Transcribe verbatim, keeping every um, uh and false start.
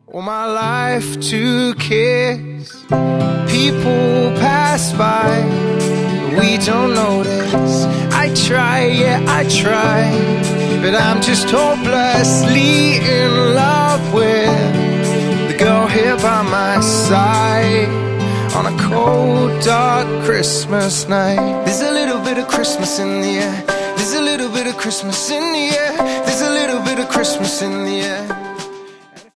All my life to kiss. People pass by, we don't notice. I try, yeah, I try, but I'm just hopelessly in love with the girl here by my side on a cold, dark Christmas night. There's a little bit of Christmas in the air. There's a little bit of Christmas in the air. There's a little bit of Christmas in the air.